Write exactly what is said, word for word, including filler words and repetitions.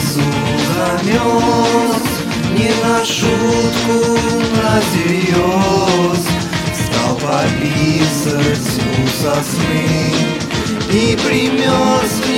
лесу замерз, не на шутку, на всерьез. Стал пописать у сосны и примерз